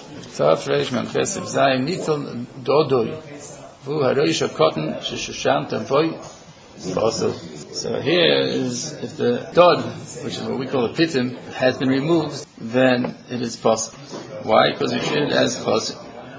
Taf Reish Mem Chesef Zayin Nitel Dodoi Vu Haroisha Cotton Shishanta Voi Basel. So here is, if the dod, which is what we call a pitim, has been removed, then it is possible. Why? Because we treat it as possible.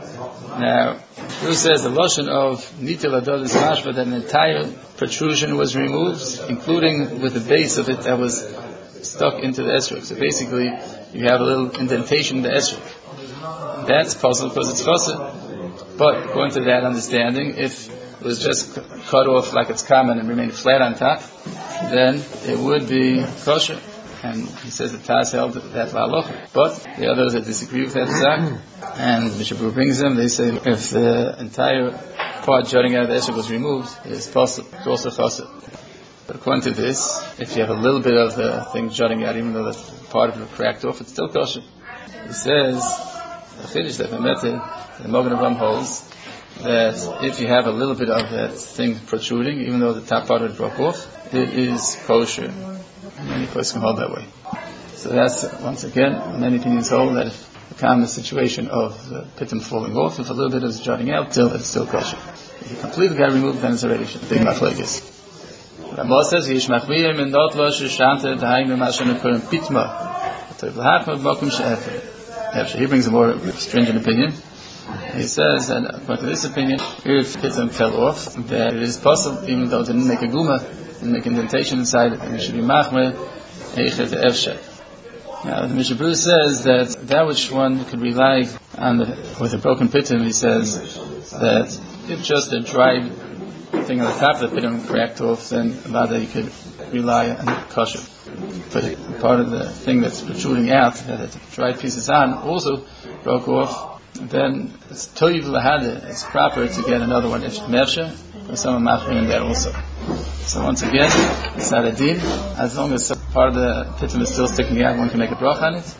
Now, Bruce says the lotion of nitel adod is mashma, that an entire protrusion was removed, including with the base of it that was stuck into the esrog. So basically, you have a little indentation in the esrog. That's possible because it's possible. But according to that understanding, if it was just cut off like it's common and remained flat on top, then it would be kosher. And he says the Tas held that la'alocha. But the others that disagree with that zak, and Mishabur brings them, they say if the entire part jutting out of the esrog was removed, it is possible. It's also chassid. But according to this, if you have a little bit of the thing jutting out, even though the part of it cracked off, it's still kosher. He says, the chiddush that the Mogen Avraham holds, that if you have a little bit of that thing protruding, even though the top part of it broke off, it is kosher. Many places can hold that way. So that's, once again, many opinions hold that if the common situation of the pitim falling off, if a little bit is jutting out, it's still kosher. If you completely got removed, then it's already big machlekes. Ramah says, Yish machmir min not lo sheshante d'haim b'mashen ukurim pitma t'ov l'hachma b'mokum she'efer. He brings a more stringent opinion. He says that according to this opinion, if pitim fell off, that it is possible, even though it didn't make a guma, didn't make indentation inside it, and it should be machmir eichet efshet. Now the Mishabur says that which one could rely on with a broken pitim, he says that if just a dried thing on the top of the pitim cracked off, then rather you could rely on kosher. But part of the thing that's protruding out, that the dried pieces on, also broke off, then it's toiv lahada, it's proper to get another one, if mefsha, or someone machmir in that also. So once again, it's not a din, as long as part of the pitim is still sticking out, one can make a brach on it,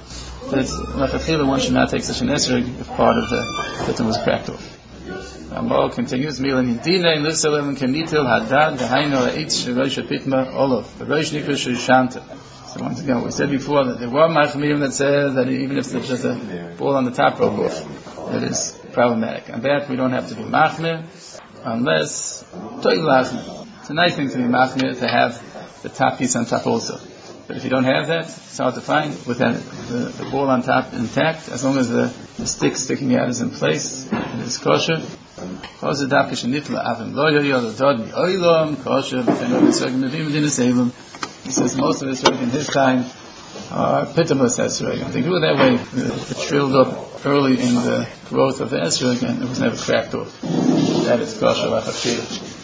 but one should not take such an esrog if part of the pitim was cracked off. Ramah continues, Milan Yidina in Lissalem Kanitil Hadad, the Haino Eitz Shirosha Pitma Olav, the Rosh Nikra Shishanta. So once again, we said before that there were machmirim that said that even if there's just a ball on the top broke off, it is problematic. And that we don't have to be machmir unless toig lachmir. It's a nice thing to be machmir, to have the top piece on top also. But if you don't have that, it's hard to find with the ball on top intact, as long as the stick sticking out is in place, it is kosher. Kosher dapkish nitla avim lo yoyo l'dod mi oilom kosher v'feno v'srogim nevim v'din esevim. He says most of the esrogim in his time are pitamus esrogim. They grew that way. It shrilled up early in the growth of the esrog and it was never cracked off. That is kosher like a